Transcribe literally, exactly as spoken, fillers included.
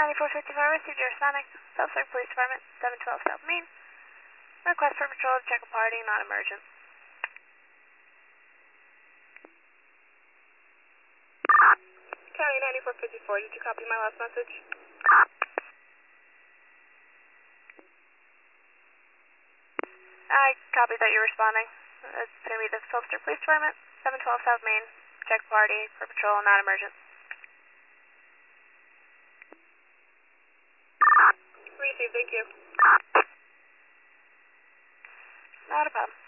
ninety-four fifty-five, received your responding. Self-Serve Police Department, seven twelve South Main. Request for patrol to check a party, not emergent. County ninety-four fifty-four, did you copy my last message? I copied that you're responding. It's going to be the Phillipsburg Police Department, seven twelve South Main. Check party for patrol, not emergent. Received, thank you. Not a problem.